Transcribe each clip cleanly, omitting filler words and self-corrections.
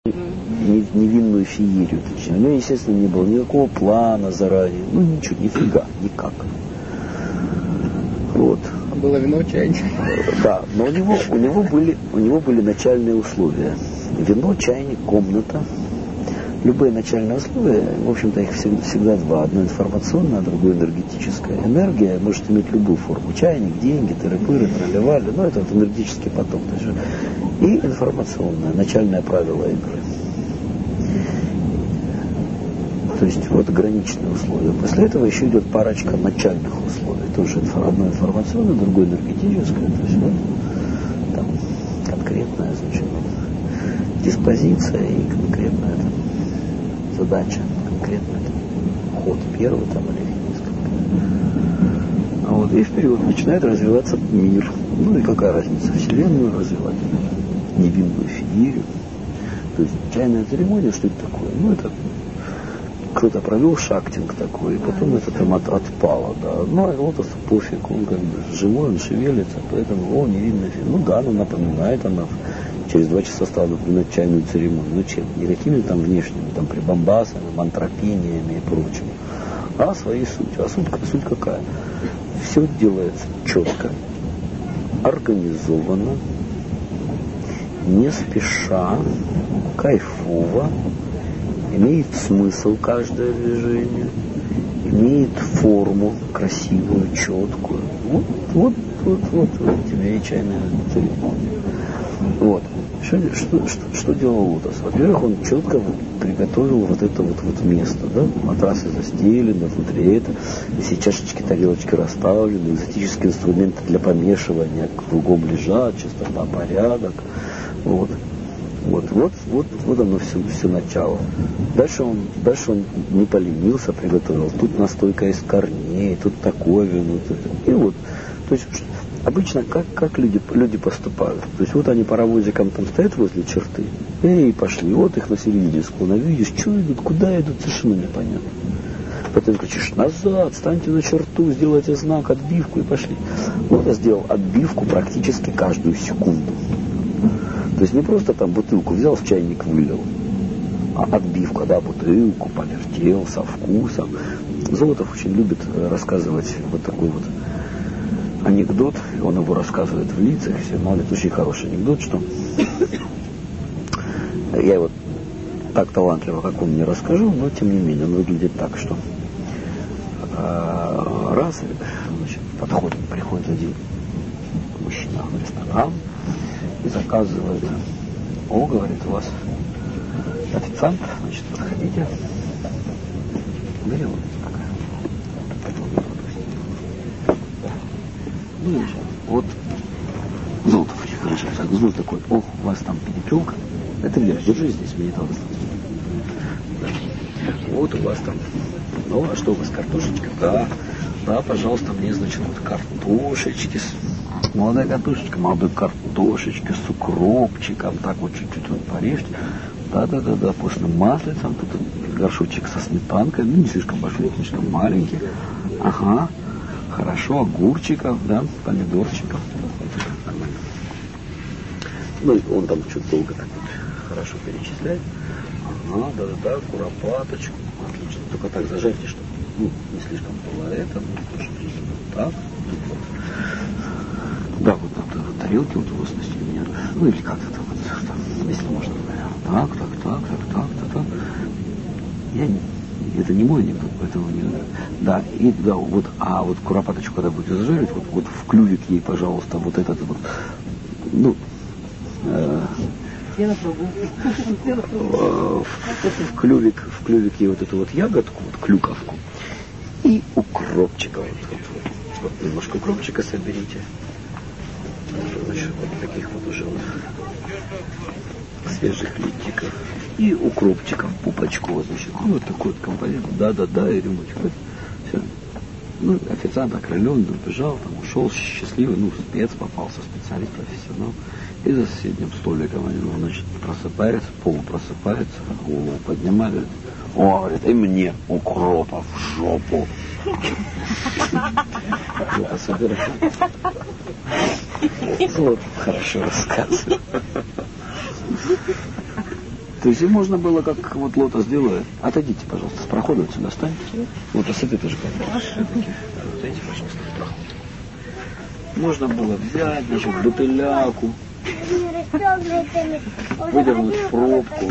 невинную феерию. Точнее. У него, естественно, не было никакого плана заранее. Ну, ничего, нифига, никак. Вот. А было вино, чайник? Да, но у него были начальные условия. Вино, чайник, комната. Любые начальные условия, в общем-то, их всегда два. Одно информационное, а другое энергетическое. Энергия может иметь любую форму. Чайник, деньги, тыры-пыры, тролливали. Но это вот энергетический поток. И информационное, начальное правило игры. То есть вот ограниченные условия. После этого еще идет парочка начальных условий. Тоже одно информационное, другое энергетическое. То есть вот там конкретная, значит, диспозиция и конкретная там, задача, конкретный ход первый там или несколько. А вот и вперед начинает развиваться мир. Ну и какая разница, Вселенную развивать, невинную феерию. То есть чайная церемония, что это такое? Ну это кто-то провел шактинг такой, и потом это там отпало, да. Ну, а вот пофиг, он как бы живой, он шевелится, поэтому, невинная феерия. Ну да, она напоминает, она через 2 часа стала напоминать чайную церемонию. Ну чем? Не какими там внешними, там прибамбасами, мантропениями и прочим, а своей сутью. А суть какая? Все делается четко, организованно, не спеша, кайфово, имеет смысл каждое движение, имеет форму красивую, четкую. Вот тебе и чайная церемония. Вот. Что делал Лотос? Во-первых, он четко приготовил вот это вот место, да? Матрасы застелены, внутри это, все чашечки, тарелочки расставлены, экзотические инструменты для помешивания кругом лежат, чистота, порядок. Вот оно все начало. Дальше он не поленился, приготовил. Тут настойка из корней, тут такое вино. И вот. То есть обычно как люди поступают. То есть вот они паровозиком там стоят возле черты, и пошли. Вот их на середине склона видишь, что идут, куда идут, совершенно непонятно. Потом кричишь: назад, станьте на черту, сделайте знак, отбивку, и пошли. Вот я сделал отбивку практически каждую секунду. То есть не просто там бутылку взял, в чайник вылил, а отбивка, да, бутылку повертел со вкусом. Золотов очень любит рассказывать вот такой вот анекдот, он его рассказывает в лицах, все, но это очень хороший анекдот, что я его так талантливо, как он, не расскажу, но тем не менее он выглядит так, что раз, значит, приходит один мужчина в ресторан и заказывает. Говорит, у вас официант, значит, подходите. Берем какая. Ну, вот Золотов очень хорошо загнул такой: у вас там перепелка. Это вверх, держи здесь, мне это достаточно. Да. Вот у вас там, а что у вас, картошечка? Да, пожалуйста, мне, значит, вот картошечки, молодая картошечка, молодой картошечки с укропчиком, так вот чуть-чуть вот порежьте. Да, после маслицем, тут горшочек со сметанкой, не слишком большой, не слишком маленький. Ага, хорошо, огурчиков, да, помидорчиков. Ну, он там что-то долго так вот хорошо перечисляет. Ага, да, куропаточку, отлично. Только так зажарьте, чтобы не слишком было это, тоже так. Вот. Да, вот тарелки вот у вас носили меня. Ну или как-то там, если можно. Так. Это не мой анекдот, поэтому не. Да, и да, вот, а вот куропаточку, когда будете зажаривать, вот в клювик ей, пожалуйста, вот этот вот, в клювик ей вот эту вот ягодку, вот клюковку, и укропчика, вот немножко укропчика соберите. Значит, вот таких вот уже вот свежих листиков. И укропчиком пупочку, вот, значит, вот такой вот компонент. Да, и рюмочку. Все. Ну, официант окрылен, убежал, там ушел счастливый, спец попался, специалист, профессионал. И за соседним столиком они, значит, полупросыпается, голову поднимает, говорит, и мне укропа в жопу. Это собирает. Вот, хорошо рассказывает. То есть им можно было, как вот Лотос делает, отойдите, пожалуйста, с прохода вот сюда встаньте. Вот, а с этой тоже отойдите, пожалуйста, с прохода. Можно было взять, значит, бутыляку, выдернуть в пробку,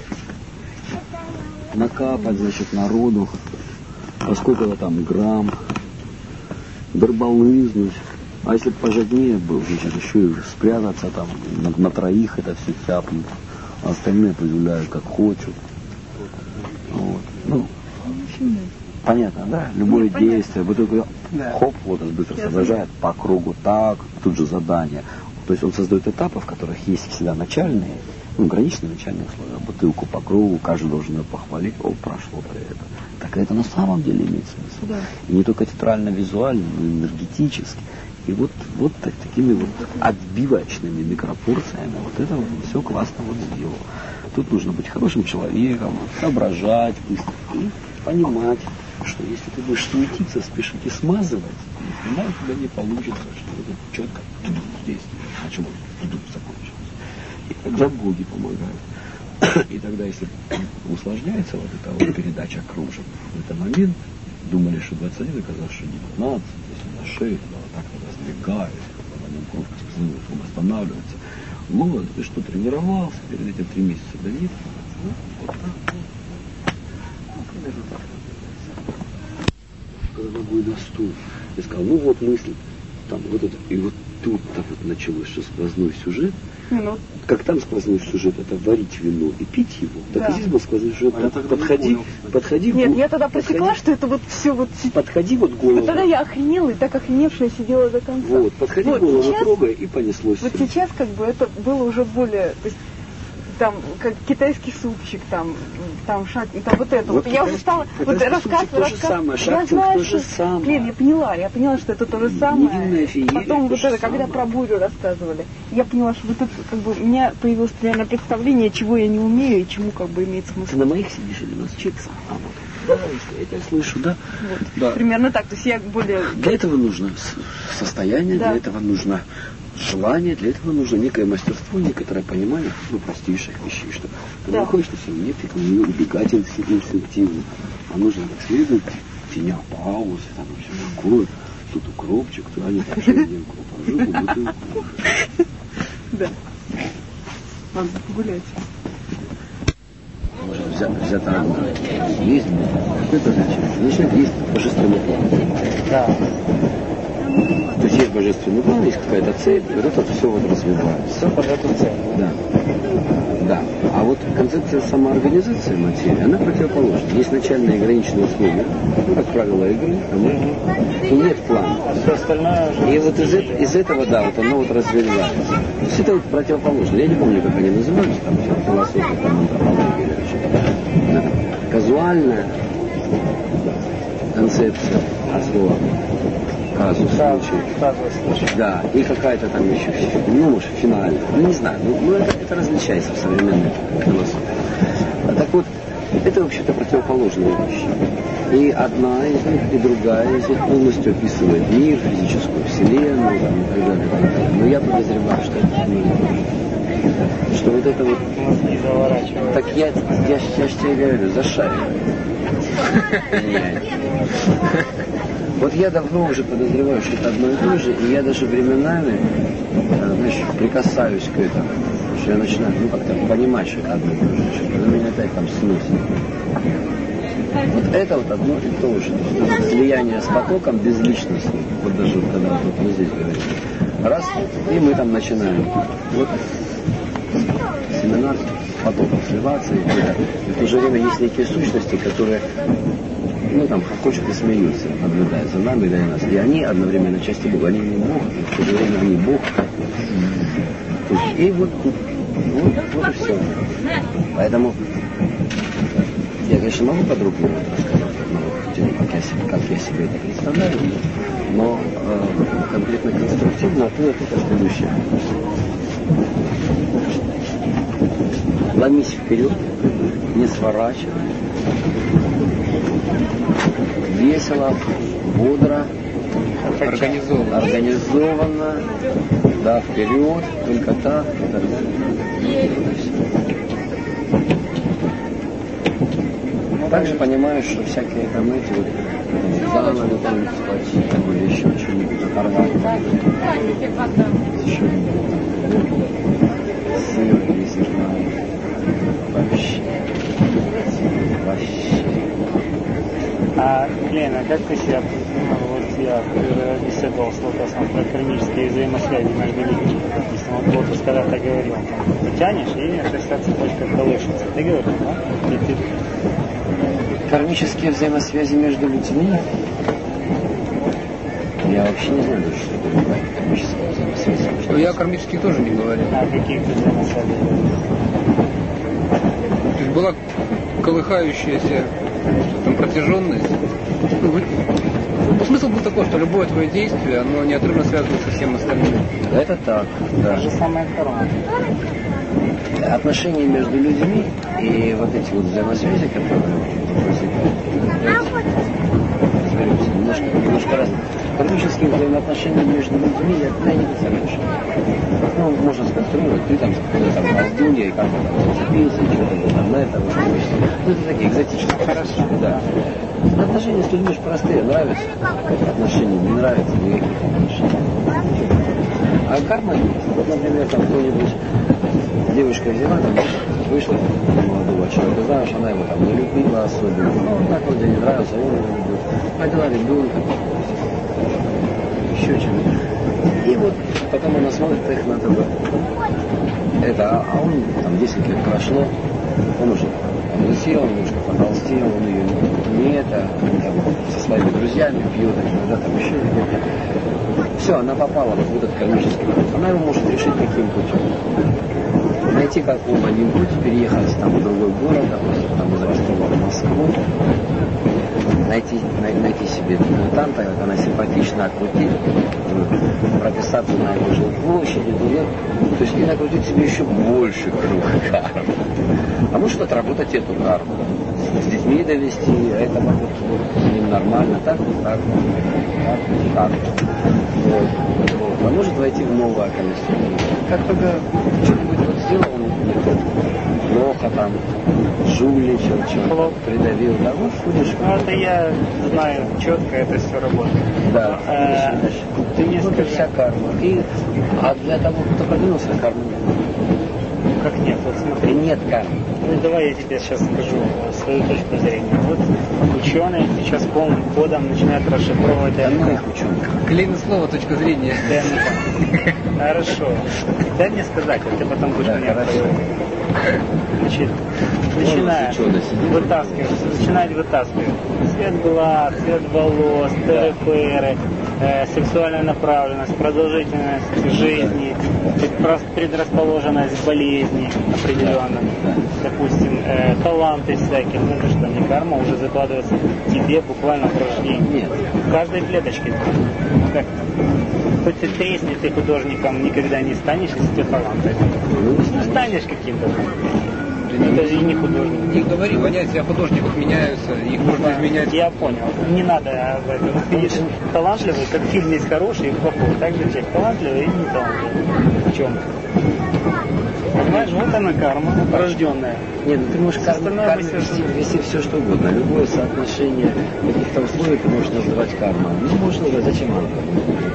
накапать, значит, народу, поскольку там грамм, горболызнуть. А если бы пожаднее был, значит, еще и спрятаться там, на троих это все тяпнуть. А остальные позволяют как хочут. Вот. Ну, понятно, да? Любое действие, вы только хоп, вот он быстро соображает по кругу так, тут же задание. То есть он создает этапы, в которых есть всегда начальные, граничные начальные условия. Бутылку по кругу, каждый должен ее похвалить, прошло-то это. Так это на самом деле имеет смысл. Да. И не только театрально-визуально, но и энергетически. И вот такими вот отбивочными микропорциями вот это вот все классно вот сделал. Тут нужно быть хорошим человеком, соображать быстро и понимать, что если ты будешь суетиться, спешить и смазывать, никогда у тебя не получится, что вот это четко здесь, а чему закончилось. И тогда боги помогают. И тогда, если усложняется вот эта вот передача кружек, в этот момент думали, что 21, оказалось, что 19, если на 6, но так разбегают, в одном кружке потом останавливается. Молод, ты что, тренировался перед этим 3 месяца? Да нет. Ну, вот так. Ну, примерно так. Когда ногой на стул, я сказал, ну вот мысль, там вот это, и вот тут так вот началось, что сквозной сюжет. Как там сквозной сюжет, это варить вино и пить его. Так да. И здесь был сквозной сюжет. Подходи. Нет, я тогда просекла, что это вот все вот... Подходи вот голову. Тогда я охренела, и так охреневшая сидела до конца. Вот, подходи вот, голову, сейчас, трогай, и понеслось. Вот сейчас как бы это было уже более... То есть, там, как китайский супчик, там шаг, и там вот это. Вот я уже стала вот рассказ. Я знаю, что... Блин, я поняла, что это то же самое. Потом вот это, когда про бурю рассказывали, я поняла, что вот это, как бы, у меня появилось примерно представление, чего я не умею и чему как бы имеет смысл. Ты на моих сидишь или на чипсах? Да, я тебя слышу, да? Вот. Да. Примерно так, то есть я более... Для этого нужно состояние, да. Для этого нужно желание, для этого нужно некое мастерство, некоторое понимание, простейших вещей, что когда выходишь на сцену, не убегать инстинктивно, а нужно как следует, теня паузы, там все такое, тут укропчик, то они так же не укроп, Да. Надо погулять. Может взято одно. Есть, что это значит? Значит, есть божественный план. Да. То есть есть божественный план, есть какая-то цель, и вот это все вот развивается. Все под эту цель. Да. Да. А вот концепция самоорганизации материи, она противоположна. Есть начальные ограниченные условия, как правило, игры, и нет плана. Все остальное... И вот из этого, да, вот оно вот развивается. То есть это вот противоположно. Я не помню, как они назывались, там, философия, там, антропология или что-то. Казуальная концепция от слова казус, случай. Да, и какая-то там еще, может, финальная. Ну, не знаю, это различается в современной философии. Так вот, это вообще-то противоположные вещи. И одна из них, и другая из них полностью описывает мир, физическую вселенную, там, и так далее, и так далее. Но я подозреваю, что это не то. Что вот это вот... Так я же тебе говорю, зашариваю. Вот я давно уже подозреваю, что это одно и то же, и я даже временами, знаешь, прикасаюсь к этому, что я начинаю, как-то понимать, что это одно и то же, что потом меня опять там сносит. Вот это вот одно и то же. Слияние с потоком безличностным. Вот даже вот, когда вот мы здесь говорим. Раз, и мы там начинаем. Вот семинар потоком сливаться, и в то же время есть некие сущности, которые там хохочут и смеются, наблюдая за нами, для нас. И они одновременно части Бога. Они не Бог, в то же время они Бог. И вот и все. Поэтому я, конечно, могу подробнее рассказать, как я себе это представляю, но конкретно конструктивно это следующее. Ломись вперед, не сворачивай. Весело, бодро, организованно, да, вперед, только так. также понимаешь, что всякие там эти вот заново там спать, там или еще что-нибудь оторвать. Сыр без зерна. Вообще. А, Лена, как ты себя, вот я беседовал с вопросом про кармические взаимосвязи между людьми. Допустим, вот Лотос когда-то говорил, ты тянешь, и шестая цепочка колышется. Ты говорил, да? Ты... Кармические взаимосвязи между людьми? Я вообще не знаю, что это кармические взаимосвязи. Ну, я о кармических тоже не говорил. А какие ты взаимосвязи? То есть была колыхающаяся там протяженность. Ну, смысл был такой, что любое твое действие, оно неотрывно связано со всем остальным. Это так, да. Это же самое карма. Отношения между людьми и вот эти вот взаимосвязи, которые возникают, разберемся, немножко разные. Кармические взаимоотношения между людьми я туда не представляю. Ну, можно сконструировать, ты там Алдунья и как-то там зацепился, и что-то там на это, ну, это такие экзотические. Хорошо. Да. Отношения с людьми же простые, нравятся отношения, не нравятся никаких отношений. А карма есть. Вот, например, там кто-нибудь, девушка взяла, там, вышла на молодого человека, знаешь, она его там не любила особенно, ну, так вроде не нравился, он его любил, родила ребенка, еще что-нибудь. И вот потом она смотрит их на ТВ. Это, а он там 10 лет прошло, он уже лысел, немножко потолстел, он ее не это, он там со своими друзьями пьет, иногда там еще где-то. Все, она попала вот в этот кармический путь. Она его может решить каким путем. Найти какой один путь, переехать там в другой город, допустим, там из Ростова в Москву, найти себе дебютанта, как она симпатично окрутить, прописаться на его жилплощади, то есть и накрутить себе еще больше круг кармы. А может отработать эту карму, с детьми довести, а это может с ним нормально, так. Вот. А может войти в новое окончание. Как только что-нибудь вот сделал, плохо там, жульничал, что-то придавил, да, вот будешь. Ну, это я знаю четко, это все работает. Да, ты мне вот скажи. вся карма. А для того, кто продвинулся, кармы нет. Как нет? Вот смотри. Нет кармы. Ну, давай я тебе сейчас скажу свою точку зрения. Вот ученые сейчас полным ходом начинают расшифровывать ДНК. Клейное слово, точка зрения. ДНК. Хорошо. Дай мне сказать, а ты потом будешь меня проверять. Значит, начинают вытаскивать цвет глаз, цвет волос, ТРПРы, сексуальная направленность, продолжительность жизни, предрасположенность к болезни определенно, допустим, таланты всякие, ну это что, не карма, уже закладывается тебе буквально в рождении. Нет. В каждой клеточке. Как? Хоть ты тресни, ты художником никогда не станешь, если тебе талант. Ну, станешь каким-то. Это же не художник. Не говори, понятия о художниках меняются, их можно изменять. Я понял. Не надо об этом. Видишь, талантливый, как фильм есть хороший и плохой. Так же человек талантливый и не талантливый. В чем? Понимаешь, вот она карма, рожденная. Нет, ну ты можешь карму вести все что угодно. Любое соотношение каких-то условий ты можешь называть кармой. Ну, можешь называть, зачем она карма?